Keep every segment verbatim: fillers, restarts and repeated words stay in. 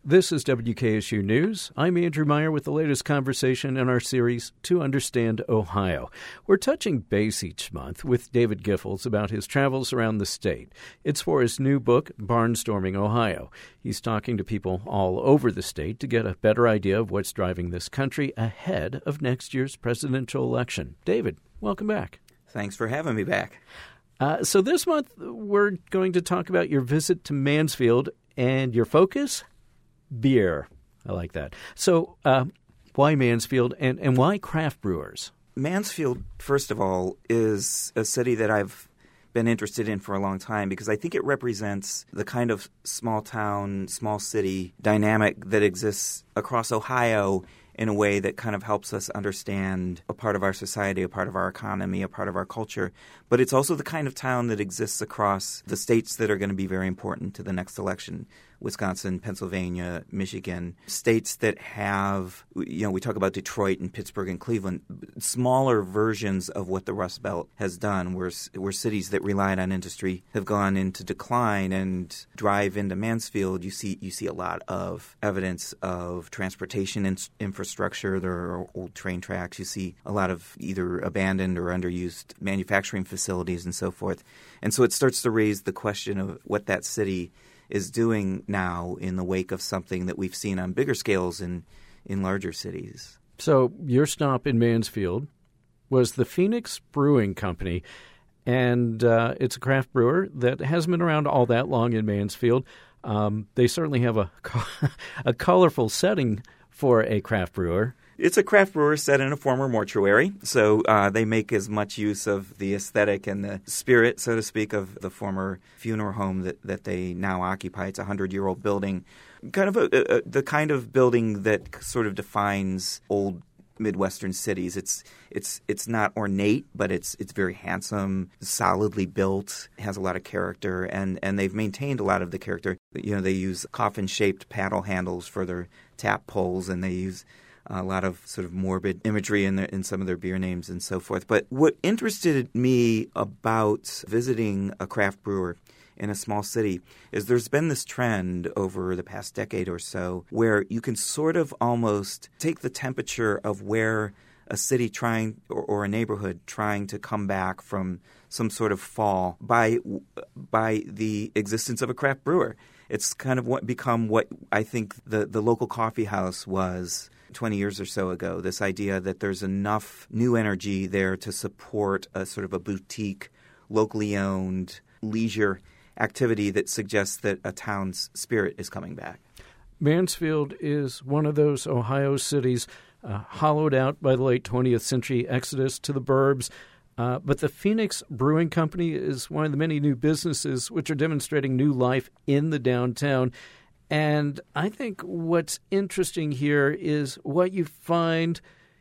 This is W K S U News. I'm Andrew Meyer with the latest conversation in our series, To Understand Ohio. We're touching base each month with David Giffords about his travels around the state. It's for his new book, Barnstorming Ohio. He's talking to people all over the state to get a better idea of what's driving this country ahead of next year's presidential election. David, welcome back. Thanks for having me back. Uh, so this month, we're going to talk about your visit to Mansfield and your focus, beer. I like that. So uh, why Mansfield and, and why craft brewers? Mansfield, first of all, is a city that I've been interested in for a long time because I think it represents the kind of small town, small city dynamic that exists across Ohio in a way that kind of helps us understand a part of our society, a part of our economy, a part of our culture. But it's also the kind of town that exists across the states that are going to be very important to the next election. Wisconsin, Pennsylvania, Michigan, states that have, you know, we talk about Detroit and Pittsburgh and Cleveland, smaller versions of what the Rust Belt has done, where, where cities that relied on industry have gone into decline. And drive into Mansfield, you see you see a lot of evidence of transportation in, infrastructure. There are old train tracks. You see a lot of either abandoned or underused manufacturing facilities and so forth. And so it starts to raise the question of what that city is doing now in the wake of something that we've seen on bigger scales in, in larger cities. So your stop in Mansfield was the Phoenix Brewing Company, and uh, it's a craft brewer that hasn't been around all that long in Mansfield. Um, they certainly have a, a colorful setting for a craft brewer. It's a craft brewer set in a former mortuary, so uh, they make as much use of the aesthetic and the spirit, so to speak, of the former funeral home that, that they now occupy. It's a hundred-year-old building, kind of a, a, the kind of building that sort of defines old Midwestern cities. It's it's it's not ornate, but it's it's very handsome, solidly built, has a lot of character, and, and they've maintained a lot of the character. You know, they use coffin-shaped paddle handles for their tap poles, and they use a lot of sort of morbid imagery in, their, in some of their beer names and so forth. But what interested me about visiting a craft brewer in a small city is there's been this trend over the past decade or so where you can sort of almost take the temperature of where a city trying or, or a neighborhood trying to come back from some sort of fall by by the existence of a craft brewer. It's kind of what become what I think the, the local coffee house was twenty years or so ago, this idea that there's enough new energy there to support a sort of a boutique, locally owned leisure activity that suggests that a town's spirit is coming back. Mansfield is one of those Ohio cities uh, hollowed out by the late twentieth century exodus to the burbs. Uh, but the Phoenix Brewing Company is one of the many new businesses which are demonstrating new life in the downtown. And I think what's interesting here is what you find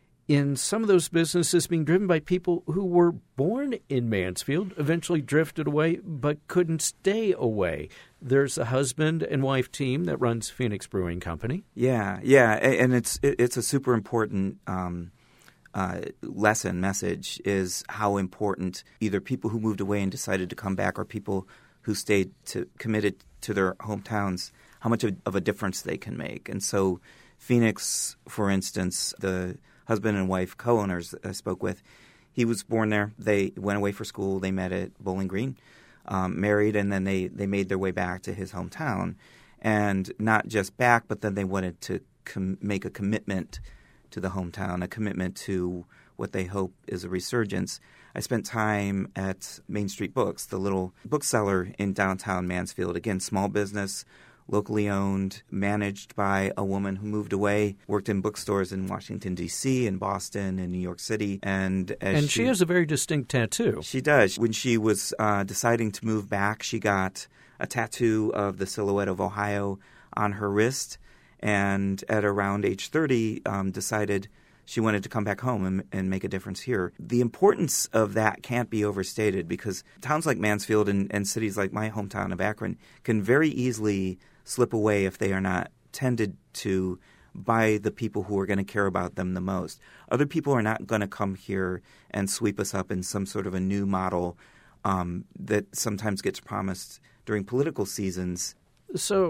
in some of those businesses being driven by people who were born in Mansfield, eventually drifted away, but couldn't stay away. There's a husband and wife team that runs Phoenix Brewing Company. Yeah, yeah, and it's it's a super important um, uh, lesson, message, is how important either people who moved away and decided to come back or people who stayed to committed to their hometowns, how much of, of a difference they can make. And so Phoenix, for instance, the husband and wife co-owners I spoke with, he was born there. They went away for school. They met at Bowling Green, um, married, and then they, they made their way back to his hometown. And not just back, but then they wanted to com- make a commitment to the hometown, a commitment to what they hope is a resurgence. I spent time at Main Street Books, the little bookseller in downtown Mansfield. Again, small business, locally owned, managed by a woman who moved away, worked in bookstores in Washington, D C, in Boston, in New York City. And as and she, she has a very distinct tattoo. She does. When she was uh, deciding to move back, she got a tattoo of the silhouette of Ohio on her wrist, and at around age thirty, um, decided she wanted to come back home and, and make a difference here. The importance of that can't be overstated because towns like Mansfield and, and cities like my hometown of Akron can very easily slip away if they are not tended to by the people who are going to care about them the most. Other people are not going to come here and sweep us up in some sort of a new model um, that sometimes gets promised during political seasons. So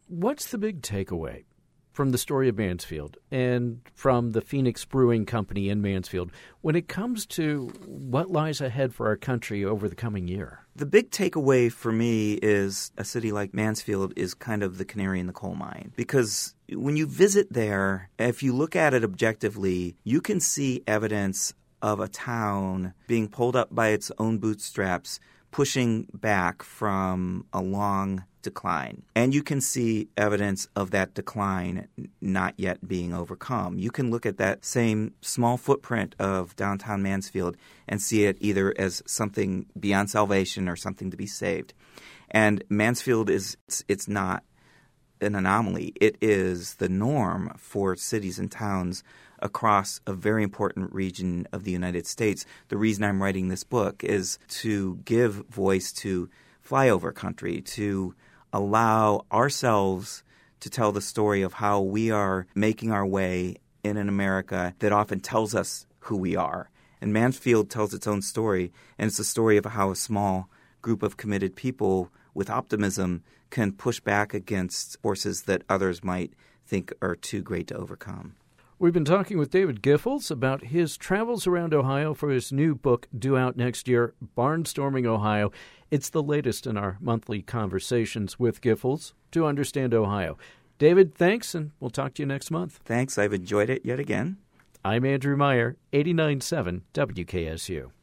What's the big takeaway from the story of Mansfield and from the Phoenix Brewing Company in Mansfield when it comes to what lies ahead for our country over the coming year? The big takeaway for me is a city like Mansfield is kind of the canary in the coal mine, because when you visit there, if you look at it objectively, you can see evidence of a town being pulled up by its own bootstraps, pushing back from a long decline. And you can see evidence of that decline not yet being overcome. You can look at that same small footprint of downtown Mansfield and see it either as something beyond salvation or something to be saved. And Mansfield is it's not an anomaly. It is the norm for cities and towns across a very important region of the United States. The reason I'm writing this book is to give voice to flyover country, to allow ourselves to tell the story of how we are making our way in an America that often tells us who we are. And Mansfield tells its own story, and it's a story of how a small group of committed people with optimism can push back against forces that others might think are too great to overcome. We've been talking with David Giffords about his travels around Ohio for his new book, due out next year, Barnstorming Ohio. It's the latest in our monthly conversations with Giffords to understand Ohio. David, thanks, and we'll talk to you next month. Thanks. I've enjoyed it yet again. I'm Andrew Meyer, eighty-nine point seven W K S U.